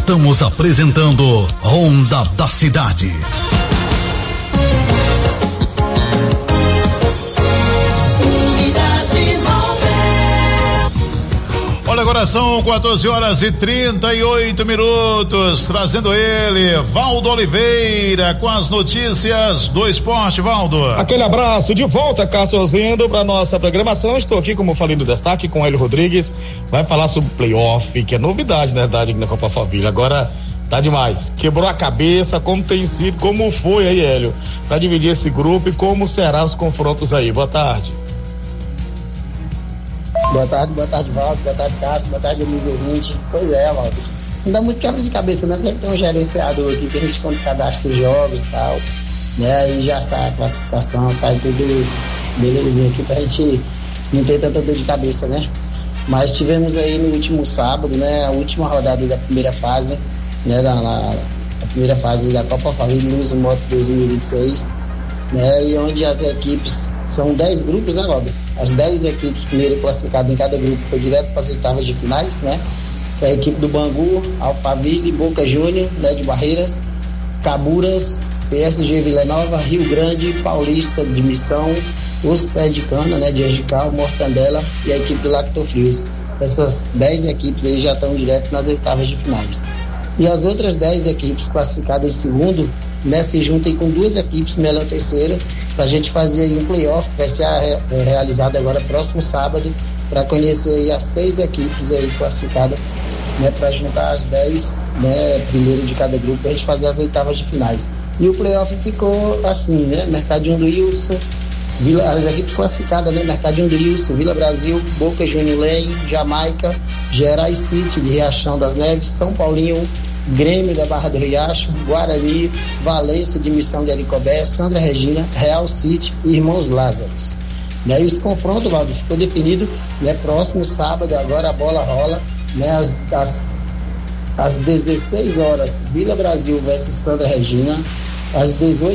Estamos apresentando Ronda da Cidade. Olha, agora são 14h38, trazendo ele, Valdo Oliveira, com as notícias do esporte. Valdo. Aquele abraço, de volta, Cássio Ozindo, para nossa programação. Estou aqui, como falei no destaque, com Hélio Rodrigues, vai falar sobre playoff, que é novidade, na verdade, aqui na Copa Faville. Agora tá demais, quebrou a cabeça, como tem sido, como foi aí, Hélio, para dividir esse grupo e como serão os confrontos aí. Boa tarde. Boa tarde, Valdo, boa tarde, Cássio, boa tarde, amigo ouvinte. Pois é, Valdo, não dá muito quebra de cabeça, né? Tem um gerenciador aqui que a gente cadastra os jogos e tal, né? Aí já sai a classificação, sai tudo belezinha aqui pra gente não ter tanta dor de cabeça, né? Mas tivemos aí no último sábado, né? A última rodada da primeira fase, né? A primeira fase da Copa Faville Luz Moto 2026, né? E onde as equipes, são 10 grupos, né, Valdo? As 10 equipes primeiro classificadas em cada grupo foi direto para as oitavas de finais, né? Que é a equipe do Bangu, Alphaville, Boca Júnior, né, de Barreiras, Caburas, PSG Vila Nova, Rio Grande, Paulista de Missão, Os Pés de Cana, né, de Angical, Mortandela e a equipe do Lactofrios. Essas 10 equipes aí já estão direto nas oitavas de finais. E as outras 10 equipes classificadas em segundo, né, se juntem com 2 equipes melhor terceira, para a gente fazer aí um playoff que vai ser realizado agora próximo sábado, para conhecer aí as 6 equipes aí classificadas, né, para juntar as 10, né, primeiro de cada grupo, para a gente fazer as oitavas de finais. E o playoff ficou assim, né, Mercadinho do Wilson, as equipes classificadas, né, Mercadinho do Wilson, Vila Brasil, Boca Júnior Lei, Jamaica, Gerais City de Riachão das Neves, São Paulinho, Grêmio da Barra do Riacho, Guarani, Valência de Missão de Aricobé, Sandra Regina, Real City e Irmãos Lázaros. Daí os confrontos, Valdo, ficou definido, né, próximo sábado, agora a bola rola, né, às 16 horas, Vila Brasil versus Sandra Regina, às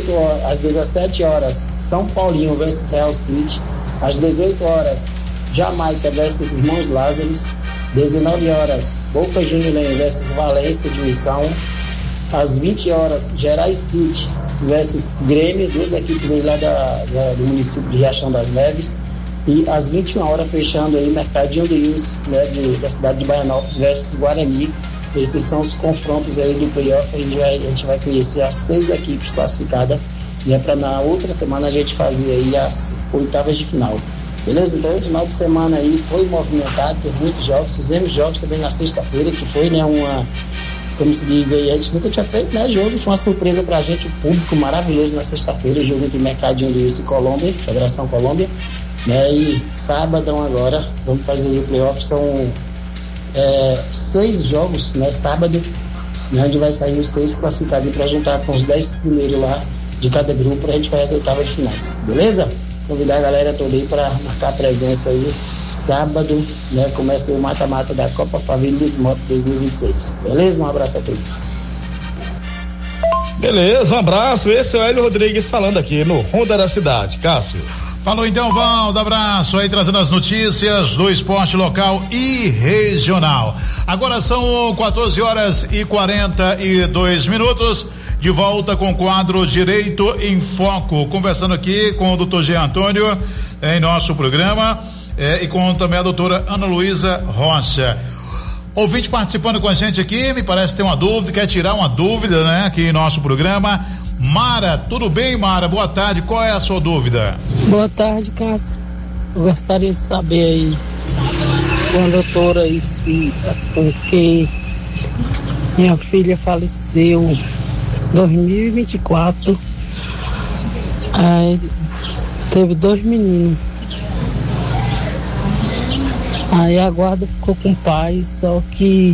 17 horas, São Paulinho versus Real City, às 18 horas, Jamaica versus Irmãos Lázaros, 19 horas, Boca Júnior versus Valência de Missão, às 20 horas, Gerais City versus Grêmio, 2 equipes aí lá do município de Riachão das Neves, e às 21 horas, fechando aí, Mercadinho do Wilson, né, da cidade de Baianópolis versus Guarani. Esses são os confrontos aí do playoff. A gente vai conhecer as 6 equipes classificadas, né, para na outra semana a gente fazer aí as oitavas de final. Beleza? Então o final de semana aí foi movimentado, teve muitos jogos, fizemos jogos também na sexta-feira, que foi, né, como se diz aí, a gente nunca tinha feito, né, jogo, foi uma surpresa pra gente, o público maravilhoso na sexta-feira, o jogo entre Mercadinho do Wilson e Colômbia, Federação Colômbia, né, e sábado agora, vamos fazer aí o playoff, são 6 jogos, né, sábado, né, onde vai sair os 6 classificados aí pra juntar com os 10 primeiros lá de cada grupo, pra gente fazer as oitavas de finais, beleza? Convidar a galera toda aí para marcar a presença aí, sábado, né? Começa o mata-mata da Copa Faville Luz Moto 2026. Beleza? Um abraço a todos. Beleza, um abraço. Esse é o Hélio Rodrigues falando aqui no Ronda da Cidade. Cássio. Falou então, Valdo, abraço aí, trazendo as notícias do esporte local e regional. Agora são 14h42, de volta com o quadro Direito em Foco, conversando aqui com o Dr. Jean Antônio em nosso programa, e com também a doutora Ana Luísa Rocha. Ouvinte participando com a gente aqui, me parece ter uma dúvida, quer tirar uma dúvida, né, aqui em nosso programa. Mara, tudo bem, Mara? Boa tarde, qual é a sua dúvida? Boa tarde, Cássio. Eu gostaria de saber aí com a doutora aí se, assim, que minha filha faleceu em 2024, aí teve 2 meninos, aí a guarda ficou com o pai, só que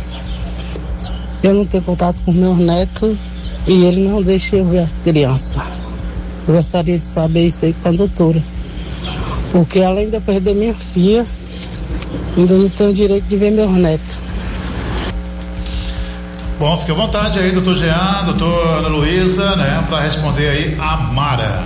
eu não tenho contato com meus netos e ele não deixa eu ver as crianças. Eu gostaria de saber isso aí com a doutora, porque além de eu perder minha filha, ainda não tenho o direito de ver meus netos. Bom, fique à vontade aí, doutor Jean, doutor Ana Luísa, né, para responder aí a Mara.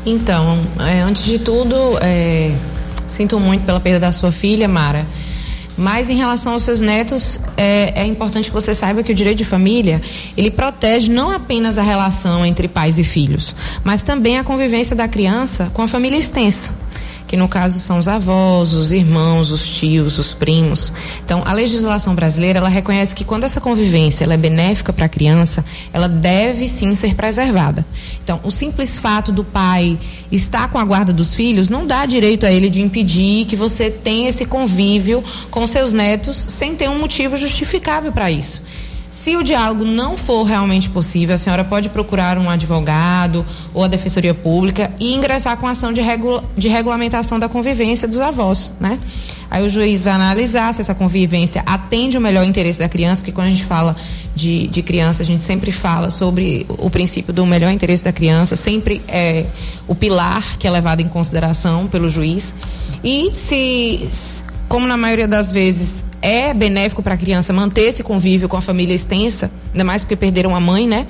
Então, antes de tudo, sinto muito pela perda da sua filha, Mara. Mas em relação aos seus netos, é importante que você saiba que o direito de família, ele protege não apenas a relação entre pais e filhos, mas também a convivência da criança com a família extensa, que no caso são os avós, os irmãos, os tios, os primos. Então, a legislação brasileira, ela reconhece que quando essa convivência ela é benéfica para a criança, ela deve sim ser preservada. Então, o simples fato do pai estar com a guarda dos filhos não dá direito a ele de impedir que você tenha esse convívio com seus netos sem ter um motivo justificável para isso. Se o diálogo não for realmente possível, a senhora pode procurar um advogado ou a Defensoria Pública e ingressar com ação de regulamentação da convivência dos avós, né? Aí o juiz vai analisar se essa convivência atende o melhor interesse da criança, porque quando a gente fala de criança, a gente sempre fala sobre o princípio do melhor interesse da criança, sempre é o pilar que é levado em consideração pelo juiz. E como na maioria das vezes é benéfico para a criança manter esse convívio com a família extensa, ainda mais porque perderam a mãe, né?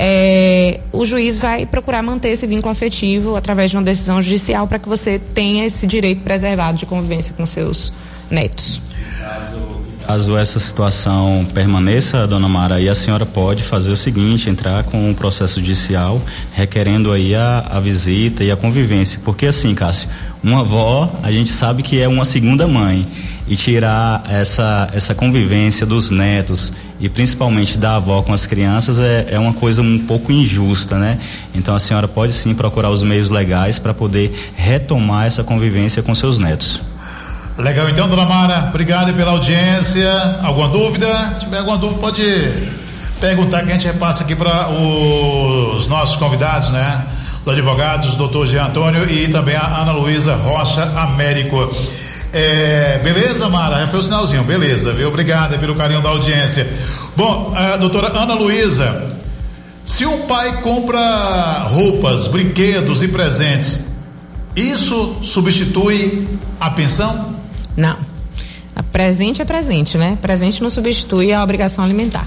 O juiz vai procurar manter esse vínculo afetivo através de uma decisão judicial para que você tenha esse direito preservado de convivência com seus netos. Caso essa situação permaneça, dona Mara, aí a senhora pode fazer o seguinte, entrar com um processo judicial requerendo aí a visita e a convivência, porque assim, Cássio, uma avó, a gente sabe que é uma segunda mãe, e tirar essa convivência dos netos e principalmente da avó com as crianças é uma coisa um pouco injusta, né? Então a senhora pode sim procurar os meios legais para poder retomar essa convivência com seus netos. Legal, então, dona Mara, obrigado pela audiência. Alguma dúvida? Se tiver alguma dúvida, pode perguntar que a gente repassa aqui para os nossos convidados, né? Os advogados, doutor Jean Antônio e também a Ana Luísa Rocha Américo. Beleza, Mara? Foi o sinalzinho, beleza, viu? Obrigado pelo carinho da audiência. Bom, doutora Ana Luísa, se o pai compra roupas, brinquedos e presentes, isso substitui a pensão? Não. Presente é presente, né? Presente não substitui a obrigação alimentar.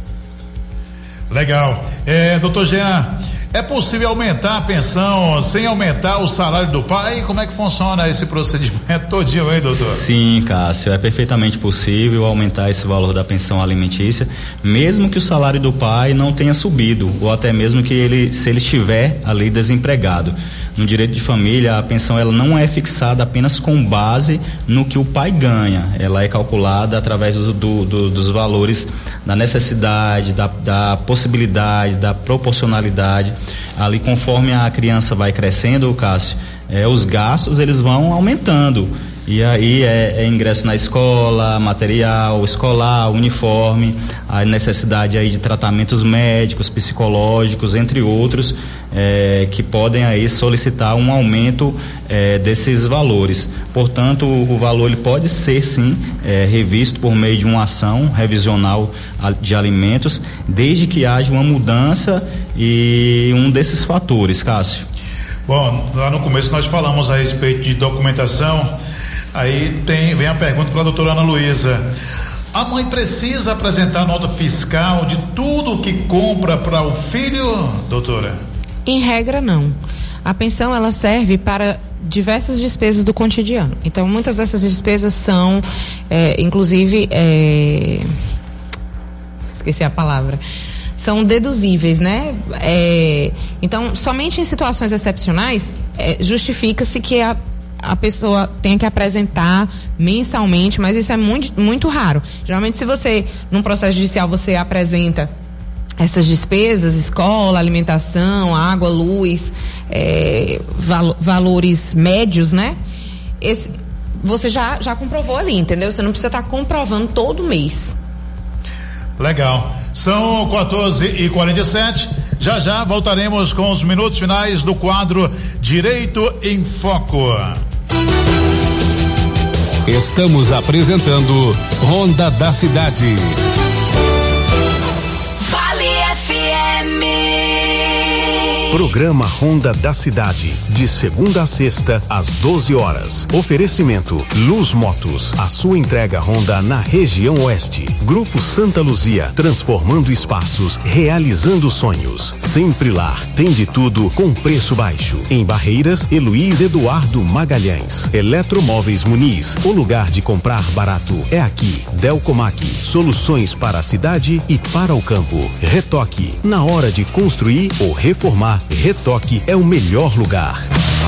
Legal. Doutor Jean, é possível aumentar a pensão sem aumentar o salário do pai? Como é que funciona esse procedimento todinho, hein, doutor? Sim, Cássio, é perfeitamente possível aumentar esse valor da pensão alimentícia, mesmo que o salário do pai não tenha subido, ou até mesmo que se ele estiver ali desempregado. No direito de família, a pensão ela não é fixada apenas com base no que o pai ganha, ela é calculada através dos valores da necessidade, da possibilidade, da proporcionalidade. Ali, conforme a criança vai crescendo, Cássio, os gastos eles vão aumentando. E aí ingresso na escola, material escolar, uniforme, a necessidade aí de tratamentos médicos, psicológicos, entre outros, que podem aí solicitar um aumento desses valores. Portanto, o valor ele pode ser sim revisto por meio de uma ação revisional de alimentos, desde que haja uma mudança e um desses fatores, Cássio. Bom, lá no começo nós falamos a respeito de documentação. Aí vem a pergunta para a doutora Ana Luísa. A mãe precisa apresentar nota fiscal de tudo que compra para o filho, doutora? Em regra, não. A pensão ela serve para diversas despesas do cotidiano. Então, muitas dessas despesas são, inclusive, esqueci a palavra, são deduzíveis, né? Então, somente em situações excepcionais, justifica-se que a pessoa tem que apresentar mensalmente, mas isso é muito, muito raro. Geralmente, se você, num processo judicial, você apresenta essas despesas, escola, alimentação, água, luz, valores médios, né? Você já comprovou ali, entendeu? Você não precisa estar comprovando todo mês. Legal. São 14h47. Já voltaremos com os minutos finais do quadro Direito em Foco. Estamos apresentando Ronda da Cidade. Vale FM. Programa Ronda da Cidade. de segunda a sexta, às 12 horas. Oferecimento Luz Motos, a sua entrega Honda na região oeste. Grupo Santa Luzia, transformando espaços, realizando sonhos. Sempre Lar, tem de tudo com preço baixo. Em Barreiras, Heloís Eduardo Magalhães. Eletromóveis Muniz, o lugar de comprar barato é aqui. Delcomac, soluções para a cidade e para o campo. Retoque, na hora de construir ou reformar, Retoque é o melhor lugar.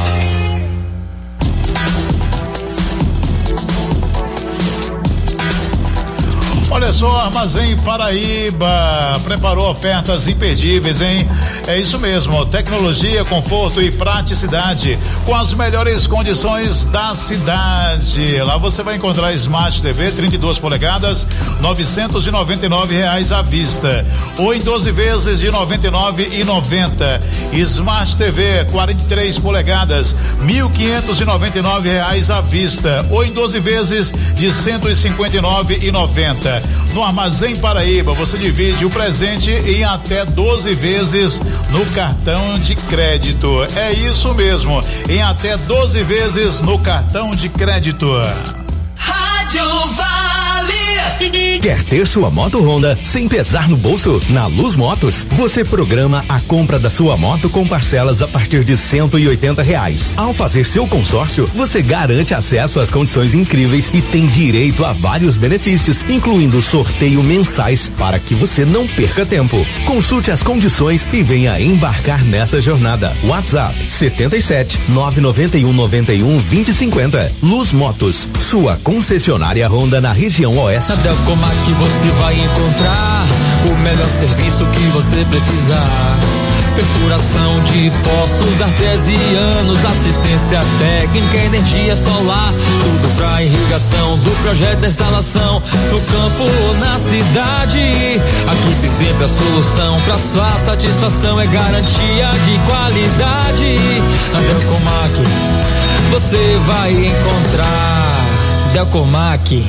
Olha só, Armazém Paraíba preparou ofertas imperdíveis, hein? É isso mesmo, tecnologia, conforto e praticidade com as melhores condições da cidade. Lá você vai encontrar Smart TV 32 polegadas, R$999 à vista, ou em 12 vezes de R$99,90. Smart TV 43 polegadas, R$1.599 à vista, ou em 12 vezes de R$159,90. No Armazém Paraíba, você divide o presente em até 12 vezes no cartão de crédito. É isso mesmo, em até 12 vezes no cartão de crédito. Rádio Vale. Quer ter sua moto Honda sem pesar no bolso? Na Luz Motos, você programa a compra da sua moto com parcelas a partir de R$180. Ao fazer seu consórcio, você garante acesso às condições incríveis e tem direito a vários benefícios, incluindo sorteio mensais para que você não perca tempo. Consulte as condições e venha embarcar nessa jornada. WhatsApp 77 991 91 2050. Luz Motos, sua concessionária Honda na região oeste. Na Delcomac você vai encontrar o melhor serviço que você precisar. Perfuração de poços artesianos, assistência técnica, energia solar, tudo pra irrigação, do projeto da instalação, no campo ou na cidade. Aqui tem sempre a solução, pra sua satisfação é garantia de qualidade. Na Delcomac você vai encontrar Delcomac.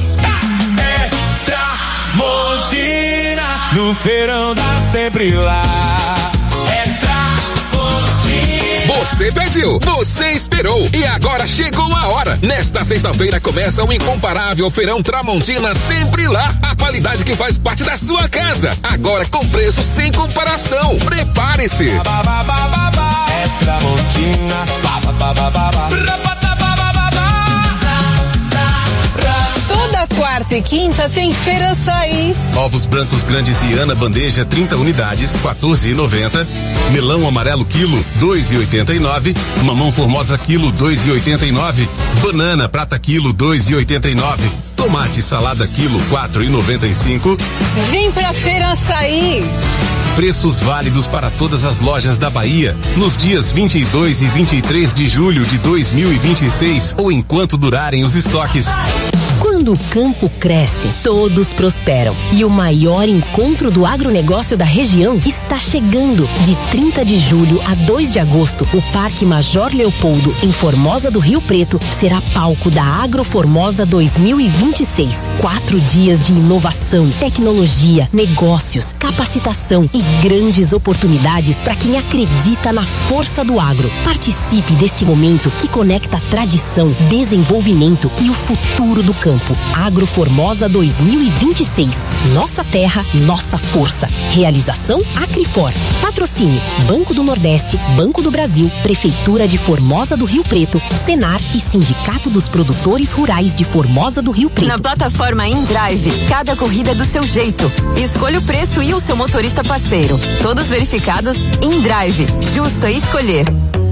Tramontina, no feirão dá sempre lá. Você pediu, você esperou e agora chegou a hora. Nesta sexta-feira começa o incomparável Feirão Tramontina Sempre Lá. A qualidade que faz parte da sua casa. Agora com preço sem comparação. Prepare-se. É Tramontina. Toda quarta e quinta tem Feira Açaí. Ovos brancos grandes Iana bandeja 30 unidades, R$14,90. Melão amarelo quilo, R$2,89. Mamão formosa quilo, R$2,89. Banana prata quilo, R$2,89. Tomate salada quilo, R$4,95. Vem pra Feira Açaí. Preços válidos para todas as lojas da Bahia nos dias 22 e 23 de julho de 2026 ou enquanto durarem os estoques. Quando o campo cresce, todos prosperam. E o maior encontro do agronegócio da região está chegando. De 30 de julho a 2 de agosto, o Parque Major Leopoldo, em Formosa do Rio Preto, será palco da Agroformosa 2026. 4 dias de inovação, tecnologia, negócios, capacitação e grandes oportunidades para quem acredita na força do agro. Participe deste momento que conecta tradição, desenvolvimento e o futuro do campo. Agroformosa 2026. Nossa terra, nossa força. Realização Acrifor. Patrocínio Banco do Nordeste, Banco do Brasil, Prefeitura de Formosa do Rio Preto, Senar e Sindicato dos Produtores Rurais de Formosa do Rio Preto. Na plataforma InDrive, cada corrida é do seu jeito. Escolha o preço e o seu motorista parceiro. Todos verificados. InDrive. Justo é escolher.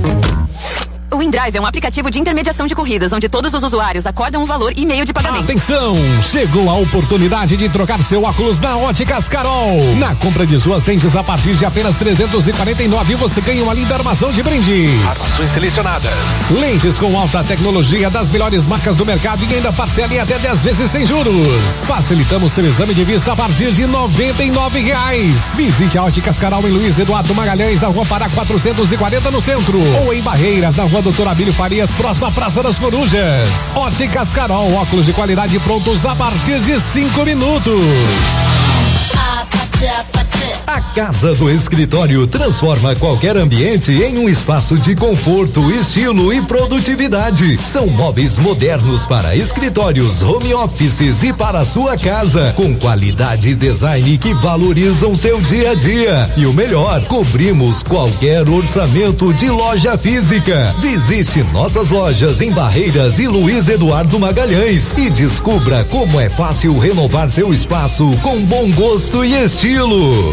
O InDrive é um aplicativo de intermediação de corridas, onde todos os usuários acordam um valor e meio de pagamento. Atenção! Chegou a oportunidade de trocar seu óculos na Óticas Carol. Na compra de suas lentes a partir de apenas R$349, você ganha uma linda armação de brinde. Armações selecionadas. Lentes com alta tecnologia das melhores marcas do mercado e ainda parcela em até 10 vezes sem juros. Facilitamos seu exame de vista a partir de R$99. Visite a Óticas Carol em Luiz Eduardo Magalhães, na Rua Pará 440 no centro. Ou em Barreiras, na Rua Doutor Abílio Farias, próxima à Praça das Corujas. Óticas Carol, óculos de qualidade prontos a partir de 5 minutos. A A Casa do Escritório transforma qualquer ambiente em um espaço de conforto, estilo e produtividade. São móveis modernos para escritórios, home offices e para a sua casa, com qualidade e design que valorizam seu dia a dia. E o melhor, cobrimos qualquer orçamento de loja física. Visite nossas lojas em Barreiras e Luiz Eduardo Magalhães e descubra como é fácil renovar seu espaço com bom gosto e estilo.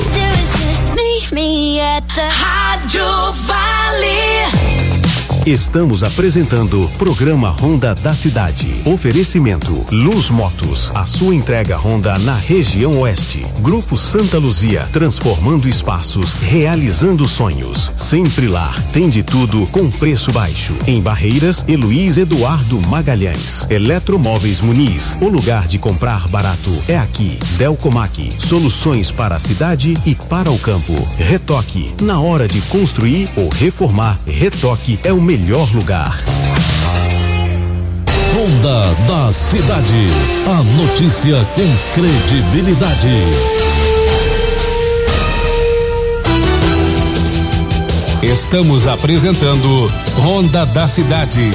Rádio Vale. Estamos apresentando Programa Honda da Cidade. Oferecimento Luz Motos, a sua entrega Honda na região oeste. Grupo Santa Luzia, transformando espaços, realizando sonhos. Sempre lá, tem de tudo com preço baixo. Em Barreiras e Luiz Eduardo Magalhães. Eletromóveis Muniz, o lugar de comprar barato é aqui. Delcomac, soluções para a cidade e para o campo. Retoque, na hora de construir ou reformar, Retoque é o melhor lugar. Honda da Cidade. A notícia com credibilidade. Estamos apresentando Honda da Cidade.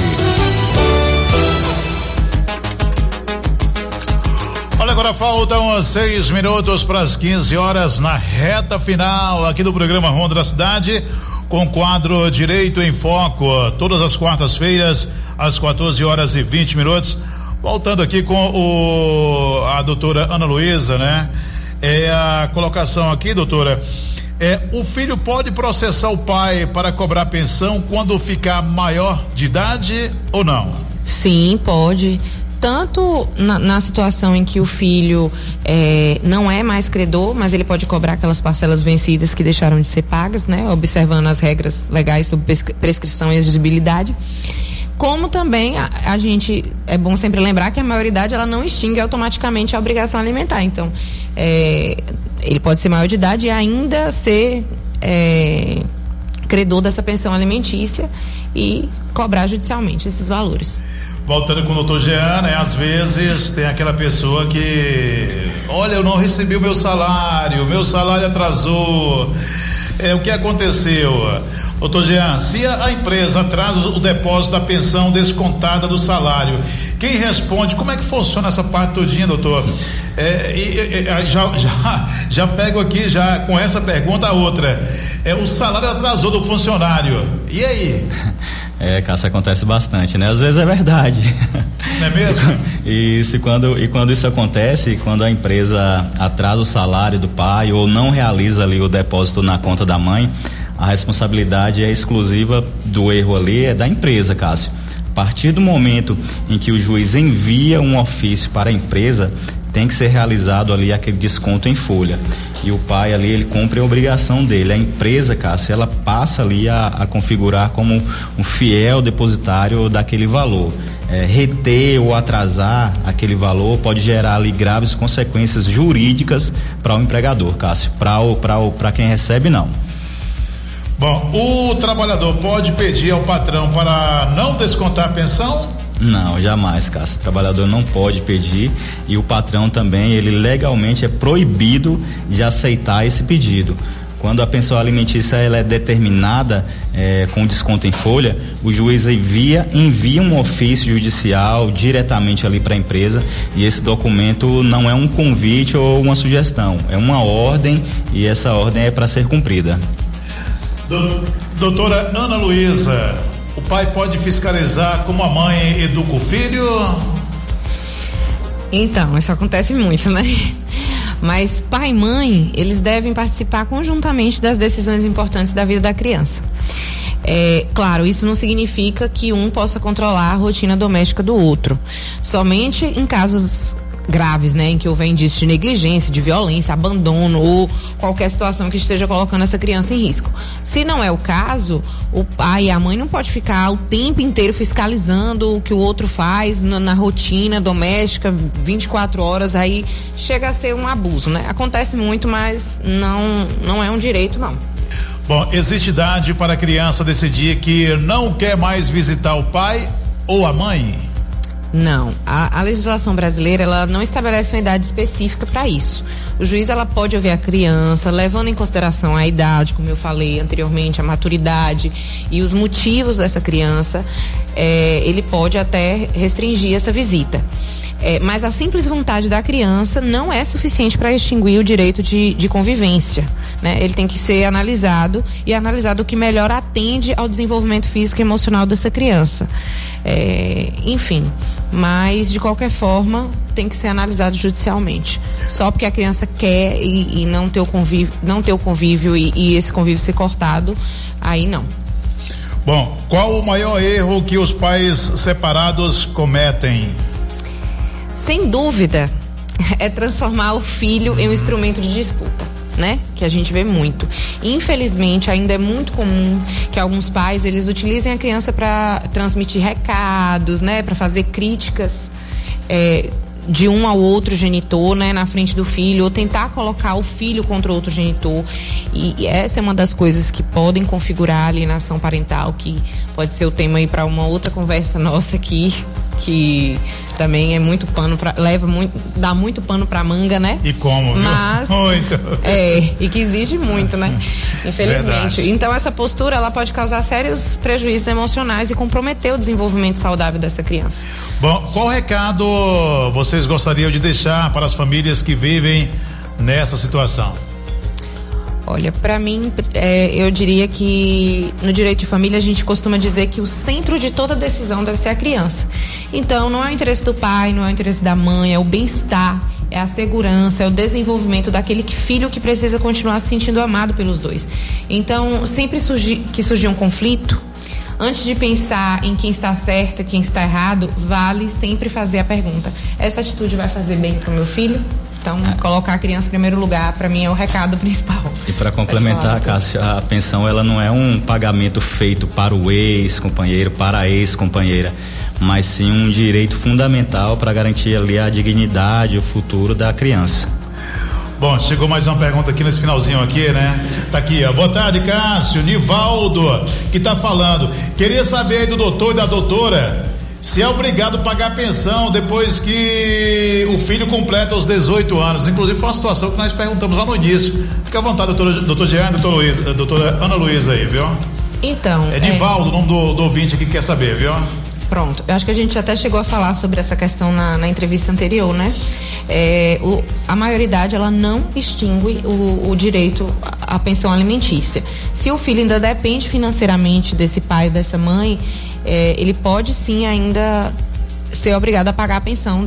Olha, agora faltam 6 minutos para as 15 horas na reta final aqui do programa Honda da Cidade, com o quadro Direito em Foco, todas as quartas-feiras, às 14 horas e 20 minutos. Voltando aqui com a doutora Ana Luísa, né? A colocação aqui, doutora, o filho pode processar o pai para cobrar pensão quando ficar maior de idade ou não? Sim, pode. Tanto na situação em que o filho não é mais credor, mas ele pode cobrar aquelas parcelas vencidas que deixaram de ser pagas, né? Observando as regras legais sobre prescrição e exigibilidade. Como também a gente, é bom sempre lembrar que a maioridade ela não extingue automaticamente a obrigação alimentar. Então, ele pode ser maior de idade e ainda ser credor dessa pensão alimentícia e cobrar judicialmente esses valores. Voltando com o doutor Jean, né? Às vezes tem aquela pessoa que, olha, eu não recebi o meu salário atrasou. O que aconteceu? Doutor Jean, se a empresa atrasa o depósito da pensão descontada do salário, quem responde? Como é que funciona essa parte todinha, doutor? Já pego aqui já com essa pergunta a outra. O salário atrasou do funcionário. E aí? Cássio, acontece bastante, né? Às vezes é verdade. Não é mesmo? Isso, e quando isso acontece, quando a empresa atrasa o salário do pai ou não realiza ali o depósito na conta da mãe, a responsabilidade é exclusiva do erro ali, é da empresa, Cássio. A partir do momento em que o juiz envia um ofício para a empresa, tem que ser realizado ali aquele desconto em folha. E o pai ali, ele cumpre a obrigação dele. A empresa, Cássio, ela passa ali a configurar como um fiel depositário daquele valor. Reter ou atrasar aquele valor pode gerar ali graves consequências jurídicas para o empregador, Cássio. Para quem recebe, não. Bom, o trabalhador pode pedir ao patrão para não descontar a pensão? Não, jamais, Cássio. O trabalhador não pode pedir e o patrão também, ele legalmente é proibido de aceitar esse pedido. Quando a pensão alimentícia ela é determinada com desconto em folha, o juiz envia um ofício judicial diretamente ali para a empresa e esse documento não é um convite ou uma sugestão, é uma ordem e essa ordem é para ser cumprida. Doutora Ana Luísa, o pai pode fiscalizar como a mãe educa o filho? Então, isso acontece muito, né? Mas pai e mãe, eles devem participar conjuntamente das decisões importantes da vida da criança. Claro, isso não significa que um possa controlar a rotina doméstica do outro. Somente em casos graves, né, em que houver indício de negligência, de violência, abandono ou qualquer situação que esteja colocando essa criança em risco. Se não é o caso, o pai e a mãe não pode ficar o tempo inteiro fiscalizando o que o outro faz na rotina doméstica, 24 horas, aí chega a ser um abuso, né? Acontece muito, mas não é um direito, não. Bom, existe idade para a criança decidir que não quer mais visitar o pai ou a mãe? Não, a legislação brasileira, ela não estabelece uma idade específica para isso. O juiz, ela pode ouvir a criança, levando em consideração a idade, como eu falei anteriormente, a maturidade e os motivos dessa criança, ele pode até restringir essa visita. Mas a simples vontade da criança não é suficiente para extinguir o direito de convivência, né? Ele tem que ser analisado o que melhor atende ao desenvolvimento físico e emocional dessa criança. Enfim, mas de qualquer forma tem que ser analisado judicialmente. Só porque a criança quer e não ter o convívio e esse convívio ser cortado, aí não. Bom, qual o maior erro que os pais separados cometem? Sem dúvida, é transformar o filho em um instrumento de disputa, né? Que a gente vê muito. Infelizmente, ainda é muito comum que alguns pais, eles utilizem a criança para transmitir recados, né? Para fazer críticas de um ao outro genitor, né? Na frente do filho, ou tentar colocar o filho contra o outro genitor. E essa é uma das coisas que podem configurar a alienação parental, que pode ser o tema aí para uma outra conversa nossa aqui, que também é muito pano dá muito pano pra manga, né? E como, viu? Mas muito. E que exige muito, né? Infelizmente. Verdade. Então essa postura, ela pode causar sérios prejuízos emocionais e comprometer o desenvolvimento saudável dessa criança. Bom, qual recado vocês gostariam de deixar para as famílias que vivem nessa situação? Olha, para mim, eu diria que no direito de família a gente costuma dizer que o centro de toda decisão deve ser a criança. Então, não é o interesse do pai, não é o interesse da mãe, é o bem-estar, é a segurança, é o desenvolvimento daquele filho que precisa continuar se sentindo amado pelos dois. Então, sempre que surgir um conflito, antes de pensar em quem está certo e quem está errado, vale sempre fazer a pergunta: essa atitude vai fazer bem para o meu filho? Então, colocar a criança em primeiro lugar, para mim, é o recado principal. E para complementar, Cássia, a pensão, ela não é um pagamento feito para o ex-companheiro, para a ex-companheira, mas sim um direito fundamental para garantir ali a dignidade, o futuro da criança. Bom, chegou mais uma pergunta aqui nesse finalzinho aqui, né? Tá aqui, ó. Boa tarde, Cássio. Nivaldo, que tá falando. Queria saber aí do doutor e da doutora se é obrigado a pagar a pensão depois que o filho completa os 18 anos. Inclusive foi uma situação que nós perguntamos lá no início. Fica à vontade, doutor Jean e doutora Ana Luísa aí, viu? Então. É Nivaldo, o nome do ouvinte aqui que quer saber, viu? Pronto, eu acho que a gente até chegou a falar sobre essa questão na entrevista anterior, né? A maioridade, ela não extingue o direito à pensão alimentícia. Se o filho ainda depende financeiramente desse pai ou dessa mãe, ele pode sim ainda ser obrigado a pagar a pensão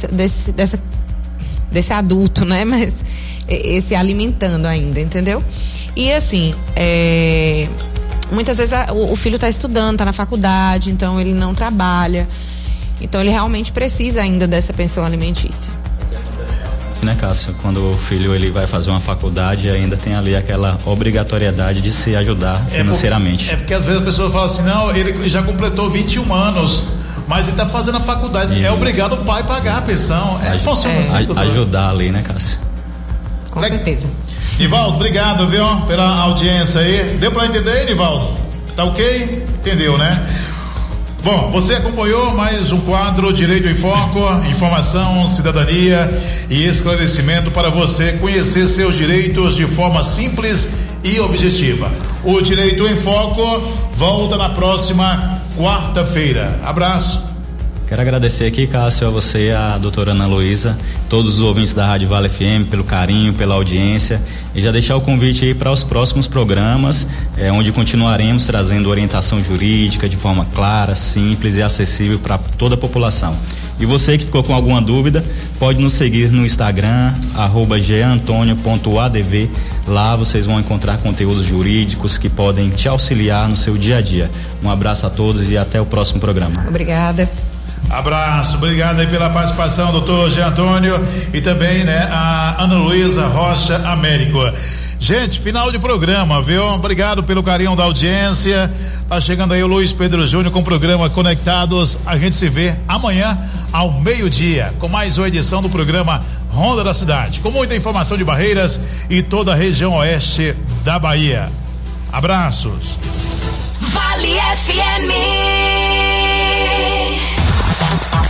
desse adulto, né? Mas esse alimentando ainda, entendeu? E assim, muitas vezes o filho está estudando, está na faculdade, então ele não trabalha, então ele realmente precisa ainda dessa pensão alimentícia. Né, Cássio? Quando o filho ele vai fazer uma faculdade, ainda tem ali aquela obrigatoriedade de se ajudar financeiramente. Porque às vezes a pessoa fala assim, não, ele já completou 21 anos, mas ele está fazendo a faculdade. Isso. É obrigado o pai a pagar a pensão. Funciona assim, doutor. Ajudar ali, né, Cássio? Com certeza. Nivaldo, obrigado, viu, pela audiência aí. Deu para entender, Nivaldo? Tá ok? Entendeu, né? Bom, você acompanhou mais um quadro Direito em Foco, informação, cidadania e esclarecimento para você conhecer seus direitos de forma simples e objetiva. O Direito em Foco volta na próxima quarta-feira. Abraço. Quero agradecer aqui, Cássio, a você, a doutora Ana Luísa, todos os ouvintes da Rádio Vale FM, pelo carinho, pela audiência, e já deixar o convite aí para os próximos programas, onde continuaremos trazendo orientação jurídica de forma clara, simples e acessível para toda a população. E você que ficou com alguma dúvida, pode nos seguir no Instagram, @geantonio.adv. Lá vocês vão encontrar conteúdos jurídicos que podem te auxiliar no seu dia a dia. Um abraço a todos e até o próximo programa. Obrigada. Abraço, obrigado aí pela participação, doutor Jean Antônio, e também, né, a Ana Luísa Rocha Américo. Gente, final de programa, viu? Obrigado pelo carinho da audiência. Tá chegando aí o Luiz Pedro Júnior com o programa Conectados. A gente se vê amanhã ao meio-dia com mais uma edição do programa Ronda da Cidade, com muita informação de Barreiras e toda a região oeste da Bahia. Abraços. Vale FM.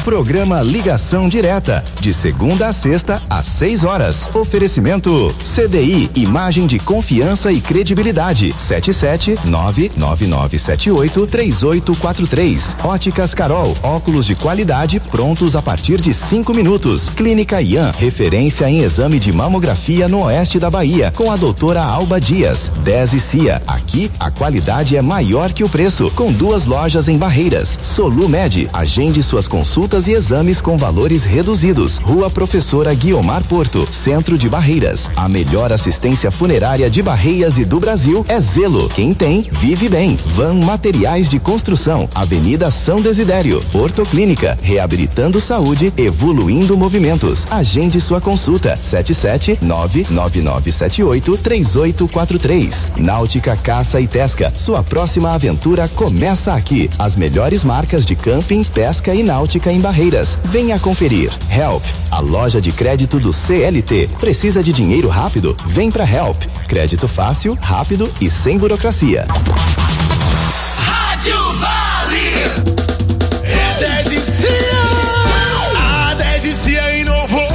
Programa Ligação Direta, de segunda a sexta, às 6 horas. Oferecimento CDI, imagem de confiança e credibilidade. 77999783843. Óticas Carol, óculos de qualidade prontos a partir de 5 minutos. Clínica Ian, referência em exame de mamografia no oeste da Bahia, com a doutora Alba Dias. 10 e CIA, aqui a qualidade é maior que o preço, com 2 lojas em Barreiras. Solumed, agende suas consultas e exames com valores reduzidos. Rua Professora Guiomar Porto, Centro de Barreiras. A melhor assistência funerária de Barreiras e do Brasil é Zelo. Quem tem, vive bem. Van Materiais de Construção, Avenida São Desidério. Ortoclínica, reabilitando saúde, evoluindo movimentos. Agende sua consulta. 77999783843. Náutica Caça e Pesca, sua próxima aventura começa aqui. As melhores marcas de camping, pesca e náutica em Barreiras. Venha conferir. Help, a loja de crédito do CLT. Precisa de dinheiro rápido? Vem pra Help. Crédito fácil, rápido e sem burocracia. Rádio Vale. É 10 e CIA. A 10 e CIA inovou.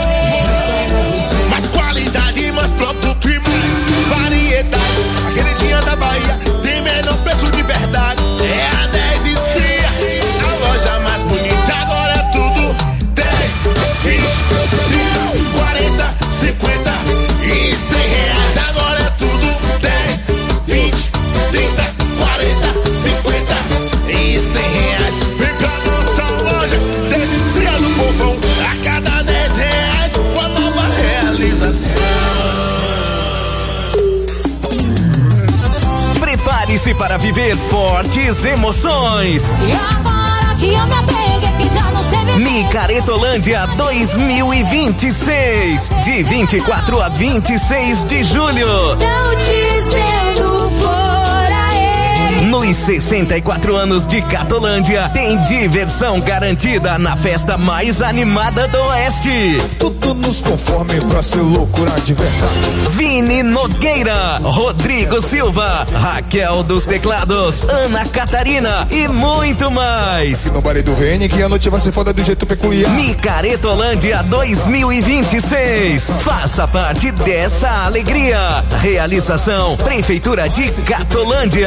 Mais qualidade, mais produto e mais variedade. A queridinha da Bahia tem menor preço de verdade. É a 10 e CIA, a loja mais bonita. Agora é tudo 10, 20, 30, 40, 50 e 100 reais. Agora é tudo 10, 20, 30, 40, 50 e 100 reais. Vem pra nossa loja, 10 e CIA do povão. A cada 10 reais, uma nova realização. Prepare-se para viver fortes emoções. E agora que eu me apeguei, que já não sei viver. Micaretolândia 2026, de 24 a 26 de julho. Tão dizendo por aí. Nos 64 anos de Catolândia, tem diversão garantida na festa mais animada do Oeste. Tudo nos conforme pra ser loucura de verdade. Vini Nogueira, Rodrigo Silva, Raquel dos Teclados, Ana Catarina e muito mais. No bar do Vene que a noite vai ser foda do jeito peculiar. Micaretolândia 2026. Faça parte dessa alegria. Realização Prefeitura de Catolândia.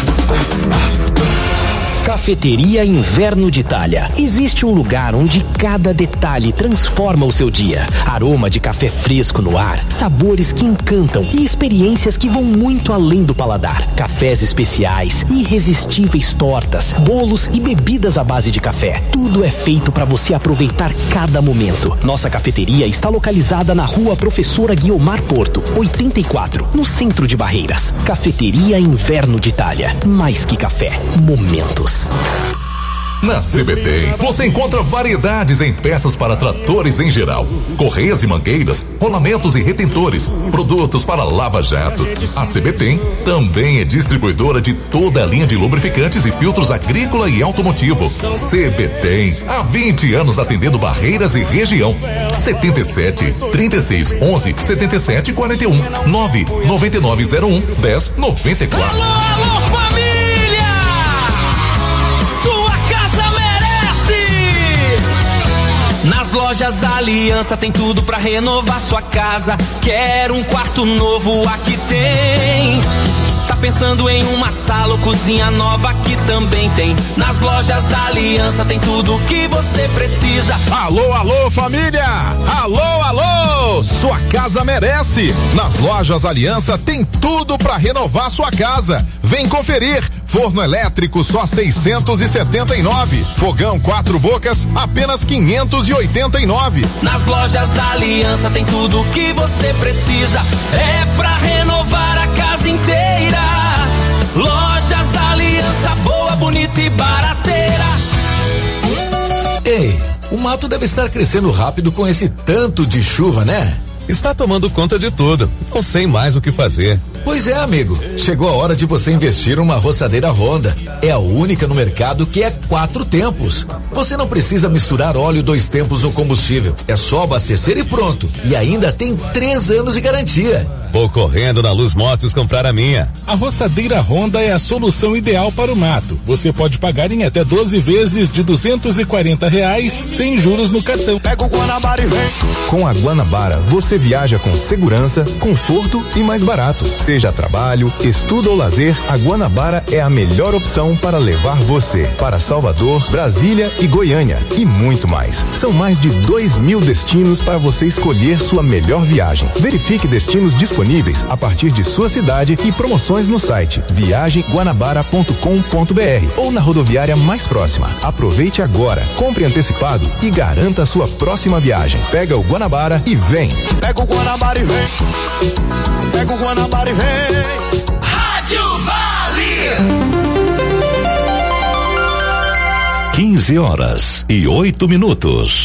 Cafeteria Inverno de Itália. Existe um lugar onde cada detalhe transforma o seu dia. Aroma de café fresco no ar, sabores que encantam e experiências que vão muito além do paladar. Cafés especiais, irresistíveis tortas, bolos e bebidas à base de café. Tudo é feito para você aproveitar cada momento. Nossa cafeteria está localizada na Rua Professora Guiomar Porto, 84, no centro de Barreiras. Cafeteria Inverno de Itália. Mais que café, momentos. Na CBT, você encontra variedades em peças para tratores em geral, correias e mangueiras, rolamentos e retentores, produtos para lava-jato. A CBT também é distribuidora de toda a linha de lubrificantes e filtros agrícola e automotivo. CBT, há 20 anos atendendo Barreiras e região. 77 36 11 77 41 9 9901 10 94. Alô, alô, família! Sua casa merece! Nas lojas Aliança tem tudo pra renovar sua casa. Quer um quarto novo? Aqui tem. Tá pensando em uma sala ou cozinha nova? Aqui também tem. Nas lojas Aliança tem tudo o que você precisa. Alô, alô, família! Alô, alô! Sua casa merece! Nas lojas Aliança tem tudo pra renovar sua casa. Vem conferir. Forno elétrico só 679. Fogão 4 bocas apenas 589. Nas lojas Aliança tem tudo o que você precisa. É pra renovar a casa inteira. Lojas Aliança, boa, bonita e barateira. Ei, o mato deve estar crescendo rápido com esse tanto de chuva, né? Está tomando conta de tudo. Não sei mais o que fazer. Pois é, amigo. Chegou a hora de você investir uma roçadeira Honda. É a única no mercado que é 4 tempos. Você não precisa misturar óleo 2 tempos no combustível. É só abastecer e pronto. E ainda tem 3 anos de garantia. Vou correndo na Luz Motos comprar a minha. A roçadeira Honda é a solução ideal para o mato. Você pode pagar em até 12 vezes de R$240 sem juros no cartão. Pega o Guanabara e vem. Com a Guanabara, você viaja com segurança, conforto e mais barato. Seja trabalho, estudo ou lazer, a Guanabara é a melhor opção para levar você para Salvador, Brasília e Goiânia e muito mais. São mais de 2.000 destinos para você escolher sua melhor viagem. Verifique destinos disponíveis a partir de sua cidade e promoções no site viagemguanabara.com.br ou na rodoviária mais próxima. Aproveite agora, compre antecipado e garanta a sua próxima viagem. Pega o Guanabara e vem. Pega o Guanabara e vem. Pega o Guanabara e vem. Rádio Vale. 15h08.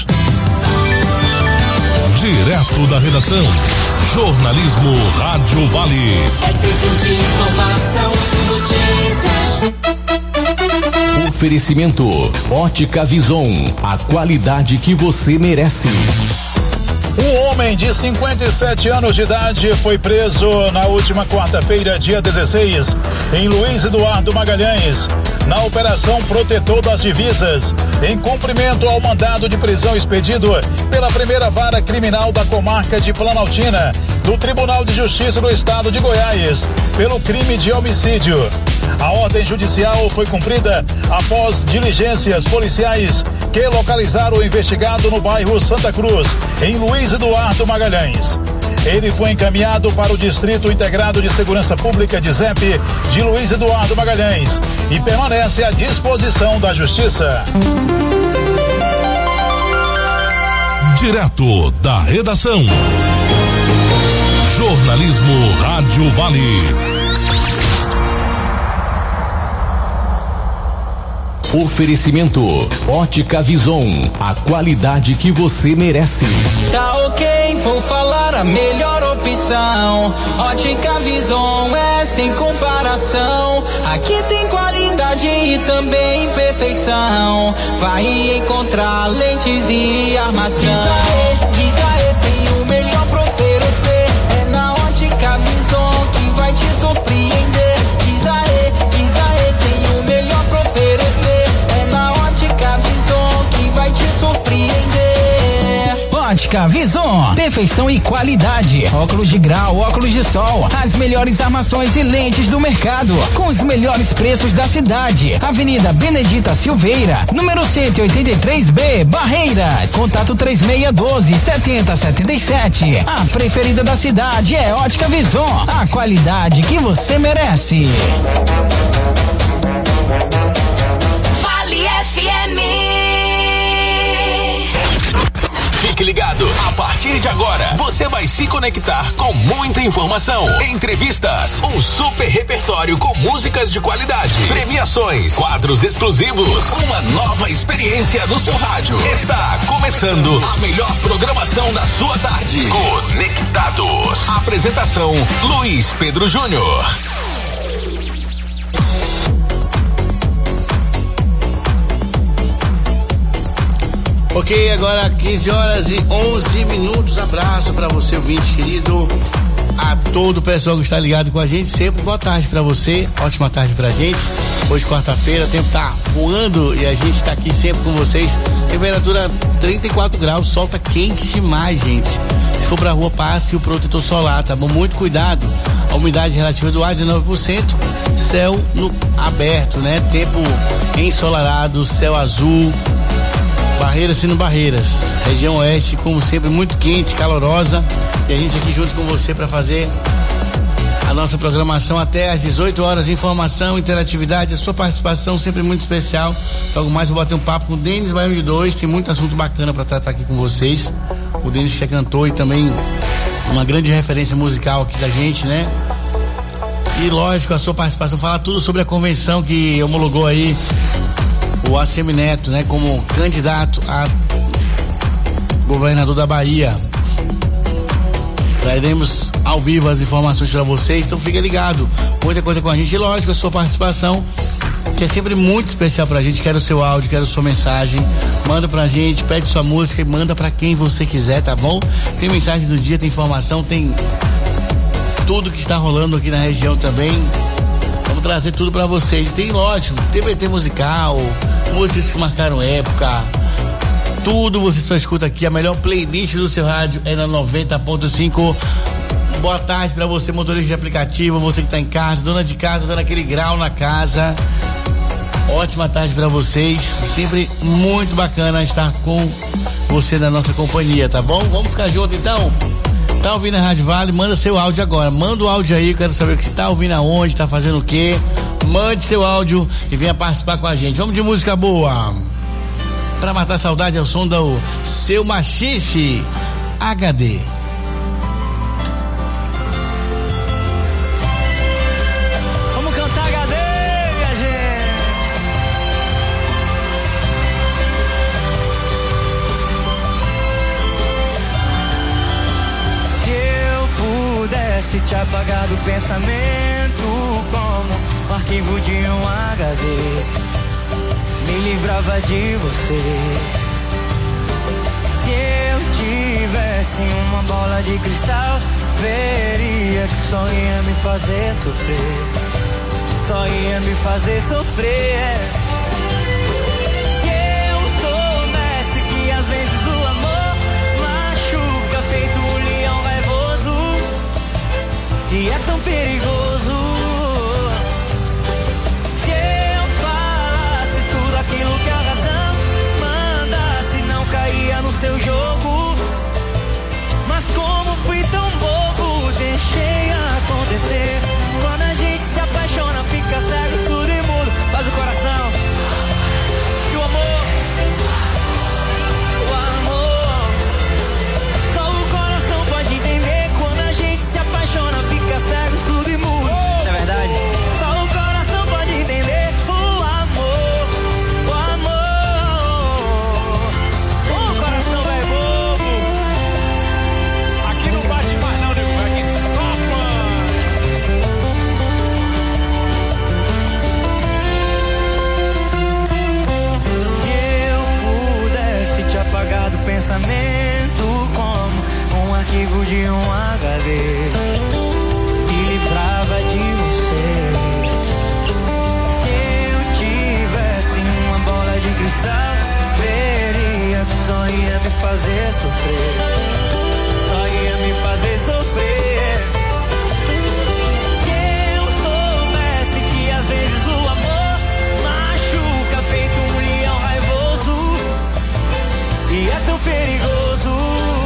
Direto da redação. Jornalismo Rádio Vale. É tempo de informação, notícias. Oferecimento Ótica Vison, a qualidade que você merece. Um homem de 57 anos de idade foi preso na última quarta-feira, dia 16, em Luiz Eduardo Magalhães, na Operação Protetor das Divisas, em cumprimento ao mandado de prisão expedido pela primeira vara criminal da comarca de Planaltina, do Tribunal de Justiça do Estado de Goiás, pelo crime de homicídio. A ordem judicial foi cumprida após diligências policiais que localizaram o investigado no bairro Santa Cruz, em Luiz Eduardo Magalhães. Ele foi encaminhado para o Distrito Integrado de Segurança Pública de ZEP de Luiz Eduardo Magalhães e permanece à disposição da Justiça. Direto da redação. Jornalismo Rádio Vale. Oferecimento Ótica Vison, a qualidade que você merece. Tá ok, vou falar a melhor opção. Ótica Vison é sem comparação. Aqui tem qualidade e também perfeição. Vai encontrar lentes e armação. Diz aê, tem o melhor pra oferecer. É na Ótica Vison que vai te surpreender. Diz aê, tem o melhor pra oferecer. Vai te surpreender. Ótica Vison, perfeição e qualidade. Óculos de grau, óculos de sol, as melhores armações e lentes do mercado, com os melhores preços da cidade. Avenida Benedita Silveira, número 183B, Barreiras. Contato 3612-7077. A preferida da cidade é Ótica Vison, a qualidade que você merece. Vale FM. Fique ligado, a partir de agora, você vai se conectar com muita informação, entrevistas, um super repertório com músicas de qualidade, premiações, quadros exclusivos, uma nova experiência no seu rádio. Está começando a melhor programação da sua tarde. Conectados. Apresentação Luiz Pedro Júnior. Ok, agora 15h11. Abraço pra você, ouvinte querido. A todo o pessoal que está ligado com a gente, sempre boa tarde pra você, ótima tarde pra gente. Hoje, quarta-feira, o tempo tá voando e a gente tá aqui sempre com vocês. Temperatura 34 graus, sol tá quente demais, gente. Se for pra rua, passe o protetor solar, tá bom? Muito cuidado. A umidade relativa do ar, 19%. Céu aberto, né? Tempo ensolarado, céu azul. Barreiras sendo Barreiras, região oeste, como sempre, muito quente, calorosa, e a gente aqui junto com você para fazer a nossa programação até às 18 horas, informação, interatividade, a sua participação sempre muito especial. Logo mais vou bater um papo com o Denis Baiano de 2, tem muito assunto bacana para tratar aqui com vocês. O Denis que é cantor e também uma grande referência musical aqui da gente, né? E lógico, a sua participação, falar tudo sobre a convenção que homologou aí o ACM Neto, né, como candidato a governador da Bahia. Traremos ao vivo as informações para vocês, então fica ligado, muita coisa com a gente, e lógico, a sua participação, que é sempre muito especial pra gente. Quero o seu áudio, quero a sua mensagem, manda pra gente, pede sua música e manda pra quem você quiser, tá bom? Tem mensagem do dia, tem informação, tem tudo que está rolando aqui na região também. Vamos trazer tudo pra vocês. Tem, lógico, TBT musical, músicas que marcaram época. Tudo você só escuta aqui. A melhor playlist do seu rádio é na 90.5. Boa tarde pra você, motorista de aplicativo, você que tá em casa, dona de casa, dando aquele grau na casa. Ótima tarde pra vocês. Sempre muito bacana estar com você na nossa companhia, tá bom? Vamos ficar junto então? Tá ouvindo a Rádio Vale? Manda seu áudio agora. Manda o áudio aí, eu quero saber o que tá ouvindo aonde, tá fazendo o quê. Mande seu áudio e venha participar com a gente. Vamos de música boa. Pra matar a saudade é o som do Seu Machixe HD. Vamos cantar HD, minha gente. Se eu pudesse te apagar do pensamento como um arquivo de um HD, me livrava de você. Se eu tivesse uma bola de cristal, veria que só ia me fazer sofrer. Só ia me fazer sofrer. Se eu soubesse que às vezes o amor machuca feito um leão raivoso e é tão perigoso. Aquilo que a razão mandasse não caía no seu jogo. Mas como fui tão bobo, deixei acontecer. Quando a gente se apaixona, fica cego, surdo e mudo. Faz o coração e o amor. O amor. Só o coração pode entender. Quando a gente se apaixona, fica cego, surdo e mudo. Não é verdade? Só o coração pode entender. Apagar do pensamento como um arquivo de um HD, me livrava de você. Se eu tivesse uma bola de cristal, veria que só ia me fazer sofrer. Só ia me fazer sofrer. Se eu soubesse que às vezes o amor machuca feito um leão raivoso e é tão perigoso.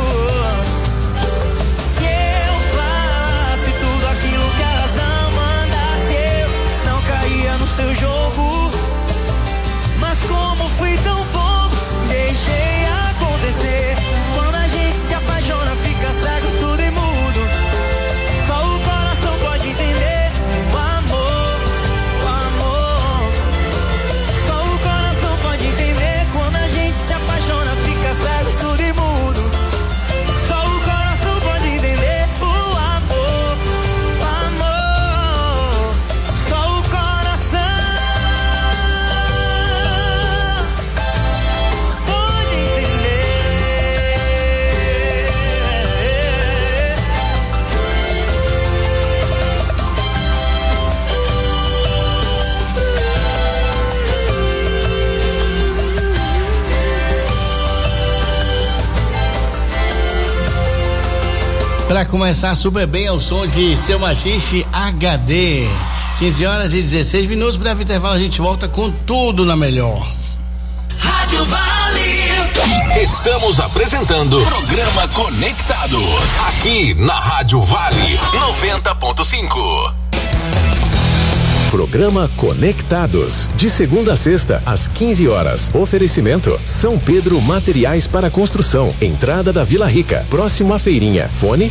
Se eu falasse tudo aquilo que a razão mandasse, eu não caía no seu jogo. Mas como fui tão bobo, deixei acontecer. Quando a gente se apaixona, fica cego, surdo e mudo. Só o coração pode entender o amor, o amor. Só o coração pode entender. Quando a gente se apaixona, fica cego, surdo e mudo. Só o coração pode entender o amor, o amor. Só o coração pode entender. Pra começar super bem ao som de Seu Machixe HD. 15h16. Breve intervalo, a gente volta com tudo na melhor. Rádio Vale. Estamos apresentando Programa Conectados. Aqui na Rádio Vale 90.5. Programa Conectados, de segunda a sexta, às 15 horas. Oferecimento: São Pedro Materiais para Construção, entrada da Vila Rica, próximo à feirinha. Fone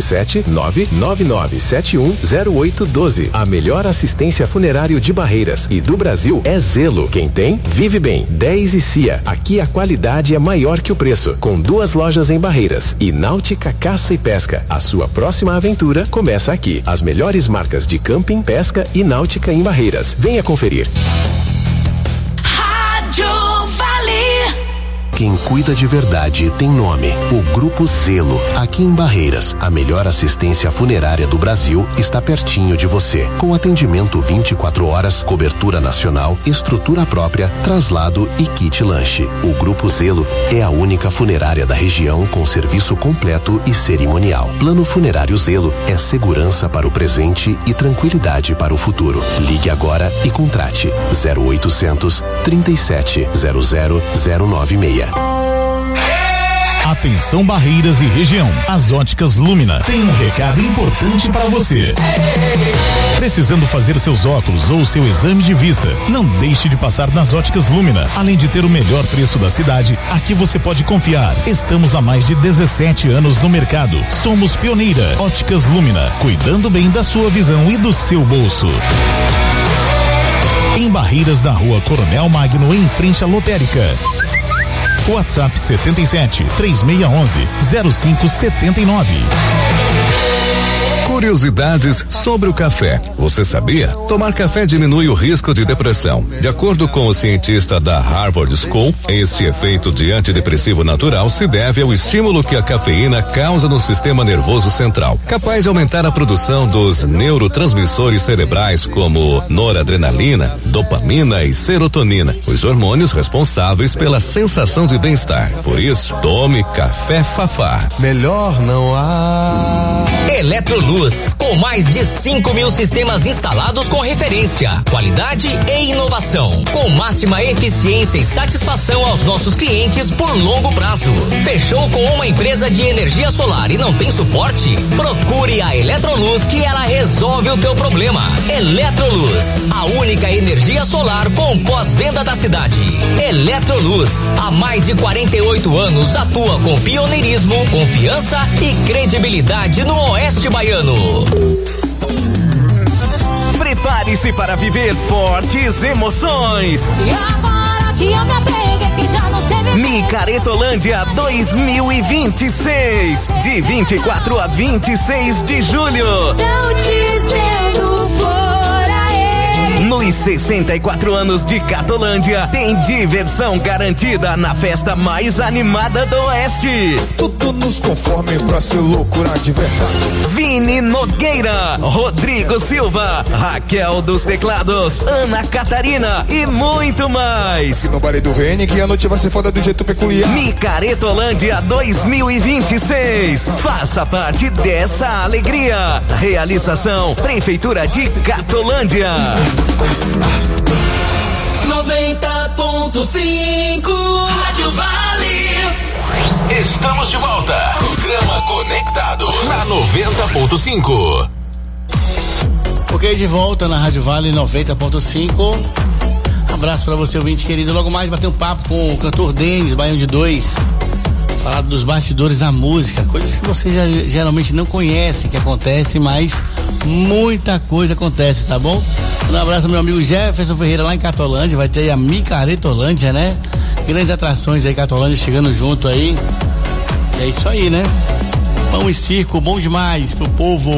77999710812. A melhor assistência funerário de Barreiras e do Brasil é Zelo. Quem tem, vive bem. 10 e Cia. Aqui a qualidade é maior que o preço. Com 2 lojas em Barreiras e Náutica Caça e Pesca. A sua próxima aventura começa aqui. As melhores marcas de camping, pesca e náutica em Barreiras. Venha conferir. Rádio Vale. Quem cuida de verdade tem nome. O Grupo Zelo, aqui em Barreiras, a melhor assistência funerária do Brasil, está pertinho de você. Com atendimento 24 horas, cobertura nacional, estrutura própria, traslado e kit lanche. O Grupo Zelo é a única funerária da região com serviço completo e cerimonial. Plano Funerário Zelo é segurança para o presente e tranquilidade para o futuro. Ligue agora e contrate 0800 37 00096. Atenção Barreiras e região. As Óticas Lumina tem um recado importante para você. Precisando fazer seus óculos ou seu exame de vista? Não deixe de passar nas Óticas Lumina. Além de ter o melhor preço da cidade, aqui você pode confiar. Estamos há mais de 17 anos no mercado. Somos pioneira. Óticas Lumina, cuidando bem da sua visão e do seu bolso. Em Barreiras, na Rua Coronel Magno, em frente à lotérica. WhatsApp 77 3611 0579. Curiosidades sobre o café. Você sabia? Tomar café diminui o risco de depressão. De acordo com o cientista da Harvard School, este efeito de antidepressivo natural se deve ao estímulo que a cafeína causa no sistema nervoso central, capaz de aumentar a produção dos neurotransmissores cerebrais como noradrenalina, dopamina e serotonina, os hormônios responsáveis pela sensação de bem-estar. Por isso, tome café Fafá. Melhor não há. Eletroluz, com mais de 5.000 sistemas instalados com referência, qualidade e inovação, com máxima eficiência e satisfação aos nossos clientes por longo prazo. Fechou com uma empresa de energia solar e não tem suporte? Procure a Eletroluz que ela resolve o teu problema. Eletroluz, a única energia solar com pós-venda da cidade. Eletroluz, há mais de 48 anos atua com pioneirismo, confiança e credibilidade no Oeste Baiano. Prepare-se para viver fortes emoções. E agora que eu me apeguei, que já não sei viver. Micaretolândia 2026, de 24 a 26 de julho. Tão dizendo por aí. Nos 64 anos de Catolândia, tem diversão garantida na festa mais animada do Oeste. Tudo nos conforme pra ser loucura de verdade. Vini Nogueira, Rodrigo Silva, Raquel dos Teclados, Ana Catarina e muito mais. Aqui no Baile do VN que a noite vai ser foda do jeito peculiar. Micaretolândia 2026. Faça parte dessa alegria. Realização Prefeitura de Catolândia. 90.5 Rádio Vale. Estamos de volta. Programa Conectados na 90.5. Ok, de volta na Rádio Vale 90.5. Abraço pra você, ouvinte querido. Logo mais bater um papo com o cantor Denis, Baião de 2. Falar dos bastidores da música, coisas que vocês geralmente não conhecem que acontece, mas muita coisa acontece, tá bom? Um abraço ao meu amigo Jefferson Ferreira lá em Catolândia, vai ter a Micaretolândia, né? Grandes atrações aí, Catolândia chegando junto aí. É isso aí, né? Pão e circo, bom demais pro povo.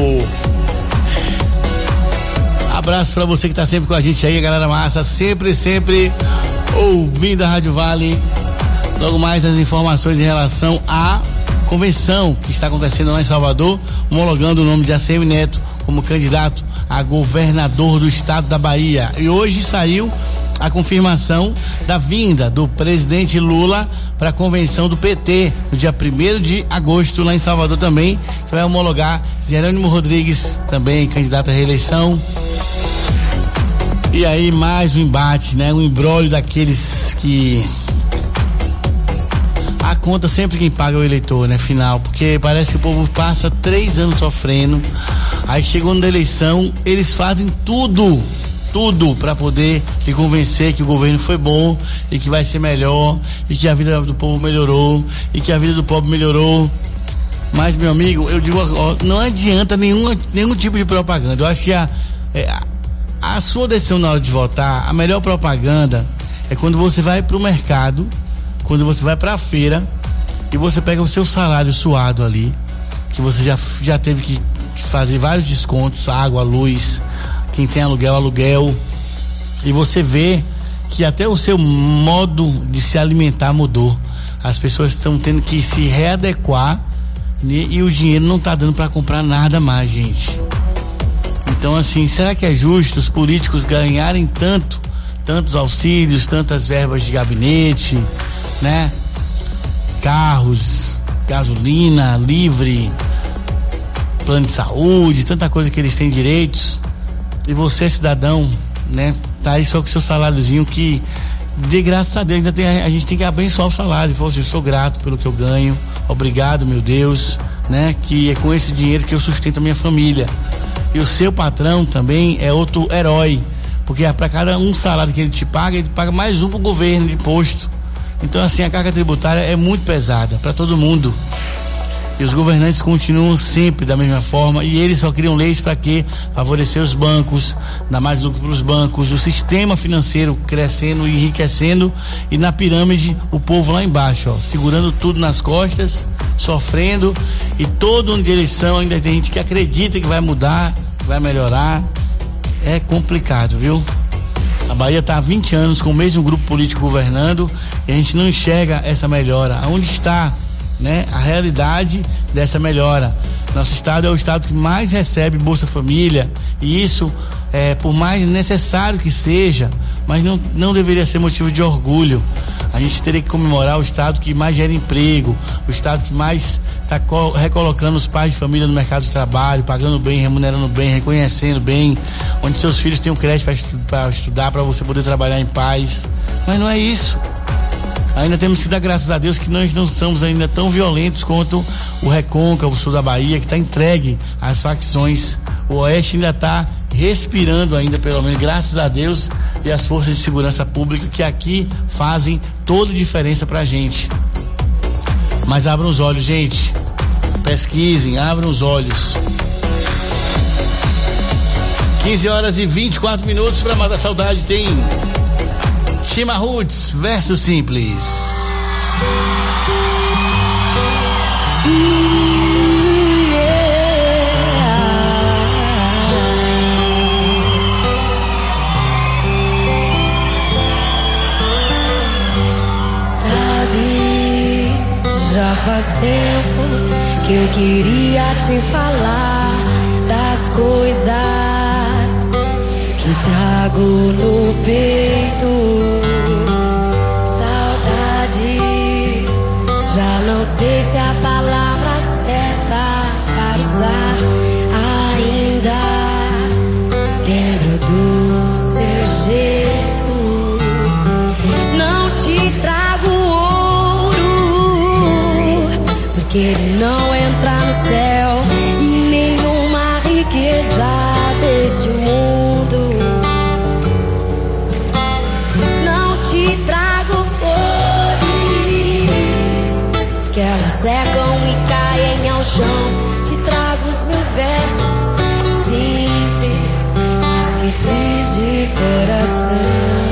Abraço pra você que tá sempre com a gente aí, galera massa, sempre ouvindo a Rádio Vale. Logo mais as informações em relação à convenção que está acontecendo lá em Salvador, homologando o nome de ACM Neto como candidato a governador do estado da Bahia. E hoje saiu a confirmação da vinda do presidente Lula para a convenção do PT no dia 1º de agosto lá em Salvador também, que vai homologar Jerônimo Rodrigues, também candidato à reeleição. E aí mais um embate, né? Um imbróglio daqueles que a conta sempre quem paga é o eleitor, né? Final, porque parece que o povo passa 3 anos sofrendo, aí chegou na eleição, eles fazem tudo para poder lhe convencer que o governo foi bom e que vai ser melhor e que a vida do povo melhorou e que a vida do pobre melhorou. Mas, meu amigo, eu digo, não adianta nenhum tipo de propaganda. Eu acho que a sua decisão na hora de votar, a melhor propaganda é quando você vai pro mercado, quando você vai pra feira e você pega o seu salário suado ali, que você já teve que fazer vários descontos, água, luz, quem tem aluguel, e você vê que até o seu modo de se alimentar mudou. As pessoas estão tendo que se readequar, né? E o dinheiro não está dando para comprar nada mais, gente. Então, assim, será que é justo os políticos ganharem tantos auxílios, tantas verbas de gabinete, né? Carros, gasolina livre, plano de saúde, tanta coisa que eles têm direitos, e você, cidadão, né, tá aí só com seu saláriozinho, que de graças a Deus a gente tem que abençoar o salário. Eu sou grato pelo que eu ganho, obrigado, meu Deus, né, que é com esse dinheiro que eu sustento a minha família. E o seu patrão também é outro herói, porque para cada um salário que ele te paga, ele paga mais um pro governo de imposto. Então, assim, a carga tributária é muito pesada para todo mundo. E os governantes continuam sempre da mesma forma, e eles só criam leis para quê? Favorecer os bancos, dar mais lucro para os bancos, o sistema financeiro crescendo e enriquecendo, e na pirâmide o povo lá embaixo, ó, segurando tudo nas costas, sofrendo. E todo ano de eleição ainda tem gente que acredita que vai mudar, que vai melhorar. É complicado, viu? A Bahia está há 20 anos com o mesmo grupo político governando, e a gente não enxerga essa melhora. Onde está, né, a realidade dessa melhora? Nosso estado é o estado que mais recebe Bolsa Família, e isso, por mais necessário que seja, mas não deveria ser motivo de orgulho. A gente teria que comemorar o estado que mais gera emprego, o estado que mais está recolocando os pais de família no mercado de trabalho, pagando bem, remunerando bem, reconhecendo bem, onde seus filhos têm um crédito para estudar, para você poder trabalhar em paz. Mas não é isso. Ainda temos que dar graças a Deus que nós não somos ainda tão violentos quanto o Recôncavo, o sul da Bahia, que está entregue às facções. O Oeste ainda está respirando ainda, pelo menos, graças a Deus, e as forças de segurança pública que aqui fazem toda a diferença pra gente. Mas abram os olhos, gente. Pesquisem, abram os olhos. 15h24 para Matar Saudade tem Chima Roots, Verso Simples. Sabe, já faz tempo que eu queria te falar das coisas que trago no peito. Saudade, já não sei se a palavra certa para usar. Ainda lembro do seu jeito. Não te trago ouro, porque ele não entra no céu, e nenhuma riqueza deste mundo. Não te trago flores, que elas secam e caem ao chão. Te trago os meus versos simples, mas que fiz de coração.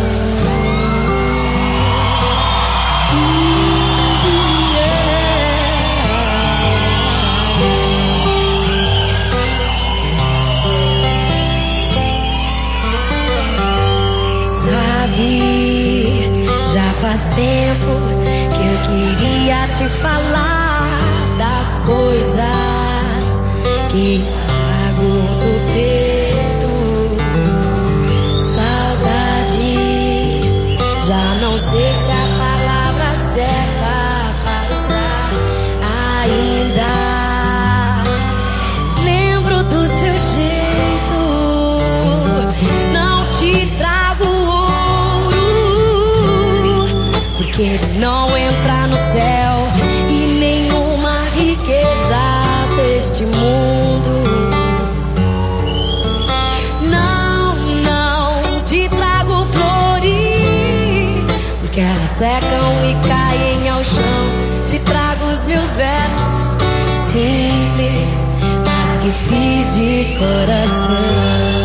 Já faz tempo que eu queria te falar das coisas que trago no peito. Saudade, já não sei se a palavra certa para usar. Ainda lembro do seu jeito. Não te trago que ele não entra no céu, e nenhuma riqueza deste mundo. Não te trago flores, porque elas secam e caem ao chão. Te trago os meus versos simples, mas que fiz de coração.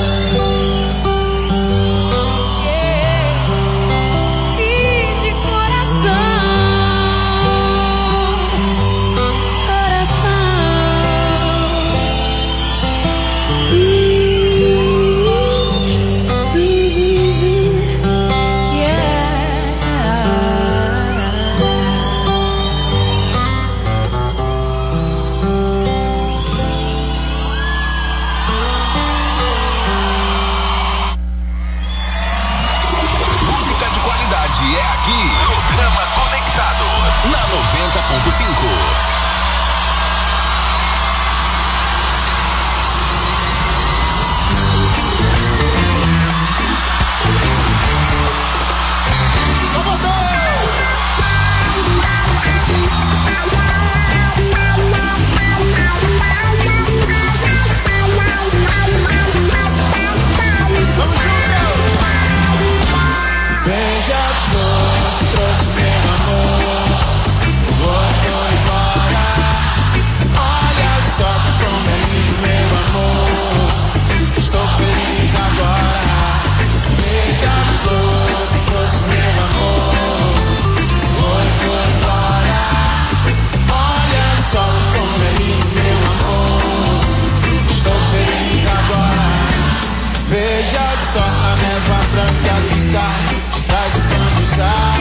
só a névoa branca que sai de trás do bambuzal.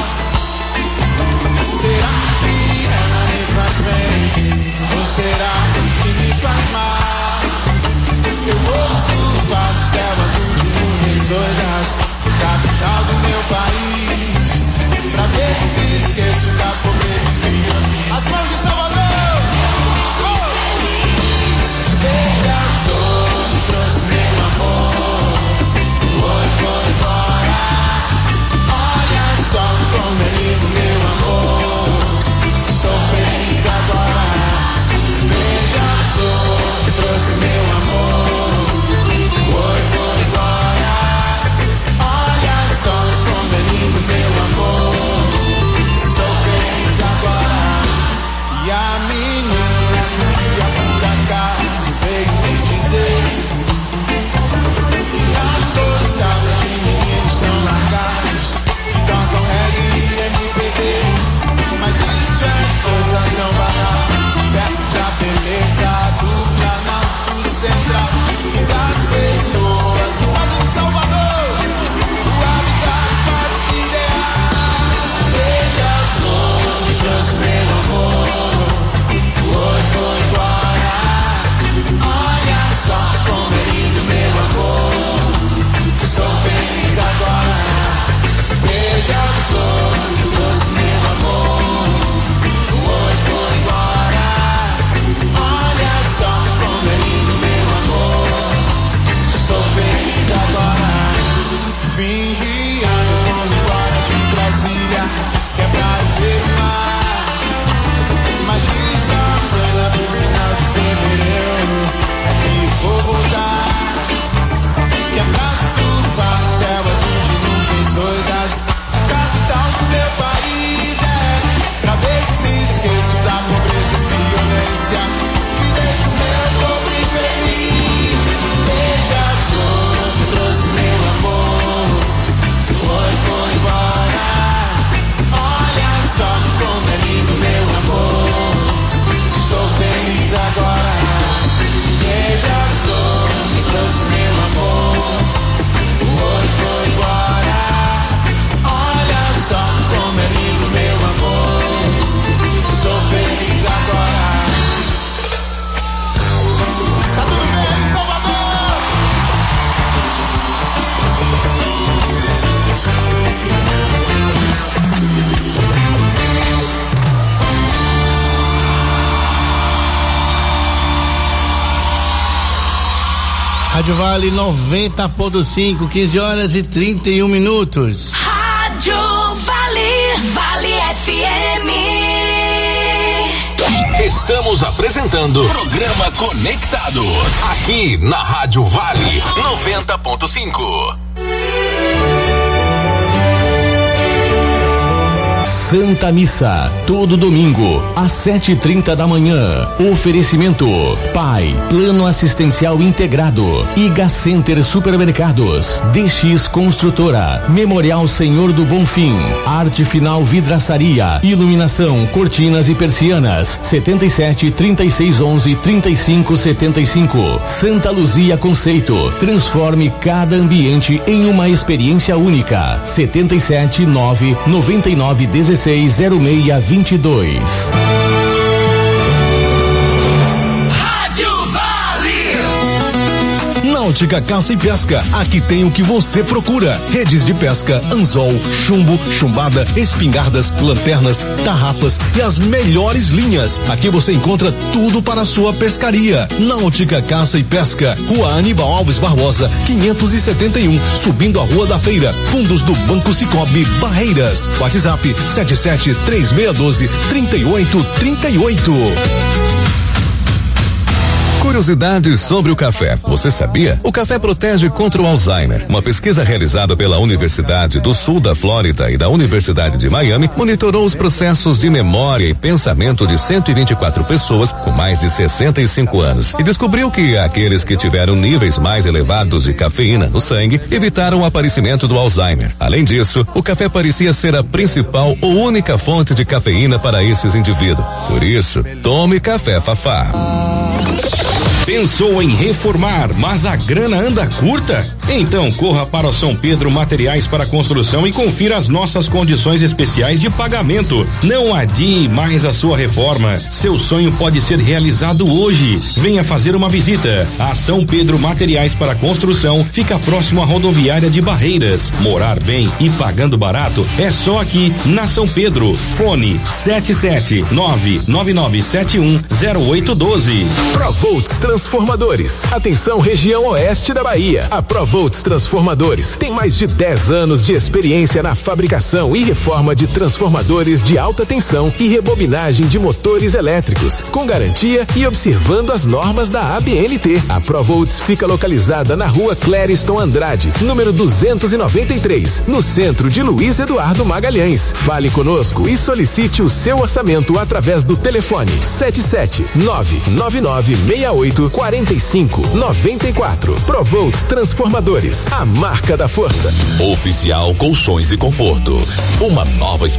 Será que ela me faz bem? Ou será que me faz mal? Eu vou surfar do céu azul de nuvens doidas, capital do meu país, pra ver se esqueço da pobreza e via as mãos de Salvador. Beija-flor me trouxe meu amor, o oi foi embora. Olha só como é lindo meu amor, estou feliz agora. Beija-flor me trouxe meu amor, o oi foi embora. Olha só como é lindo meu amor, estou feliz agora. E a menina que um dia por acaso veio me dizer que não gostava de meninos tão largados, que tocam reggae e MPB. Mas isso é coisa tão banal, perto da beleza do Planalto Central e das pessoas que fazem Salvador o habitat quase ideal. Beija-flor me trouxe meu amor, o oi foi embora. Olha só como é lindo meu amor, estou feliz agora. Beija-flor me trouxe meu amor, o oi foi embora. Olha só como é lindo meu amor, estou feliz agora. Fim de ano vou embora de Brasília, que é pra ver o mar. Mas diz pra Ana pro final de fevereiro é que vou voltar, que é pra surfar no céu azul de nuvens doidas, a capital do meu país, pra ver se esqueço da pobreza e violência que deixa o meu povo infeliz. Beija-flor me trouxe meu amor, o oi foi embora. Olha só como é lindo meu amor, estou feliz agora. Beija-flor me trouxe meu amor, o oi foi embora. Olha só como é lindo meu amor, estou feliz agora. Tá tudo bem aí, Salvador? Rádio Vale 90.5, 15 horas e 31 minutos. Rádio Vale, Vale FM. Estamos apresentando Programa Conectados, aqui na Rádio Vale 90.5. Santa Missa, todo domingo, às 7h30 da manhã. Oferecimento: PAI, Plano Assistencial Integrado, Iga Center Supermercados, DX Construtora, Memorial Senhor do Bonfim, Arte Final Vidraçaria, Iluminação, Cortinas e Persianas, 77 36 11 35 75. Santa Luzia Conceito, transforme cada ambiente em uma experiência única. 77 9 99 16 0622. Náutica Caça e Pesca, aqui tem o que você procura: redes de pesca, anzol, chumbo, chumbada, espingardas, lanternas, tarrafas e as melhores linhas. Aqui você encontra tudo para a sua pescaria. Náutica Caça e Pesca, Rua Aníbal Alves Barbosa, 571, subindo a Rua da Feira, fundos do Banco Cicobi, Barreiras. WhatsApp 7736123838. Curiosidades sobre o café. Você sabia? O café protege contra o Alzheimer. Uma pesquisa realizada pela Universidade do Sul da Flórida e da Universidade de Miami monitorou os processos de memória e pensamento de 124 pessoas com mais de 65 anos e descobriu que aqueles que tiveram níveis mais elevados de cafeína no sangue evitaram o aparecimento do Alzheimer. Além disso, o café parecia ser a principal ou única fonte de cafeína para esses indivíduos. Por isso, tome café Fafá. Pensou em reformar, mas a grana anda curta? Então corra para o São Pedro Materiais para Construção e confira as nossas condições especiais de pagamento. Não adie mais a sua reforma. Seu sonho pode ser realizado hoje. Venha fazer uma visita. A São Pedro Materiais para Construção fica próximo à rodoviária de Barreiras. Morar bem e pagando barato é só aqui na São Pedro. Fone 77999710812. Provolts Transformadores. Atenção, região oeste da Bahia. A Provolts Transformadores tem mais de 10 anos de experiência na fabricação e reforma de transformadores de alta tensão e rebobinagem de motores elétricos, com garantia e observando as normas da ABNT. A Provolts fica localizada na rua Clériston Andrade, número 293, no centro de Luiz Eduardo Magalhães. Fale conosco e solicite o seu orçamento através do telefone 77999684594. Provolts Transformadores, a marca da força. Oficial Colchões e Conforto. Uma nova experiência